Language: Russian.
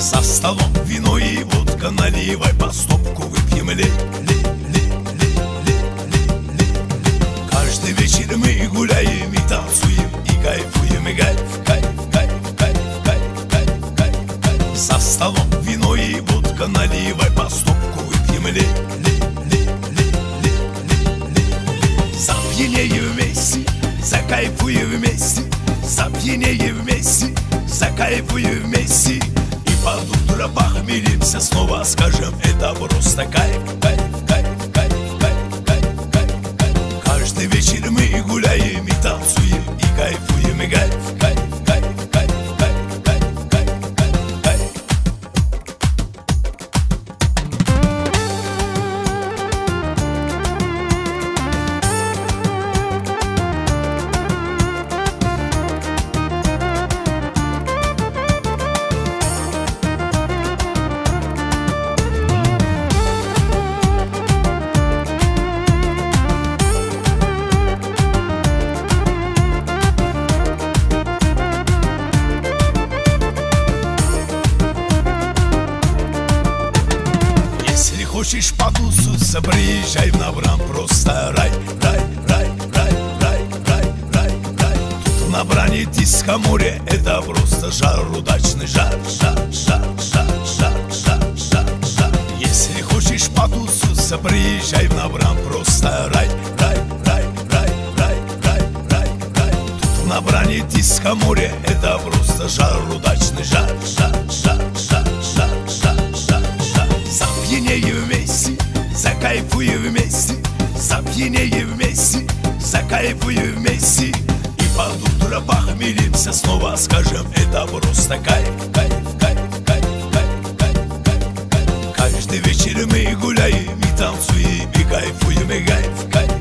За столом вино и водка, наливай по стопку, выпьем лей. Каждый вечер мы гуляем и танцуем, и кайфуем, и кайф. За столом вино и водка, наливай по стопку, выпьем лей. Запьянеем вместе, закайфуем вместе, запьянеем вместе, закайфуем вместе. И под утро похмелимся, снова скажем, это просто кайф. Каждый вечер мы гуляем и танцуем, и кайфуем, и кайф. Хочешь потусуться, приезжай в Навран, просто рай. Тут в Навране диско море, это просто жар, удачный жар. Если хочешь потусуться, приезжай в Навран, просто рай. Тут в Навране диско море, это просто жар, удачный жар. Запьянеем вместе, закайфуем вместе, запьянеем вместе, закайфуем вместе. И под утро похмелимся, снова скажем, это просто кайф. Каждый вечер мы гуляем и танцуем, и кайфуем, и кайф.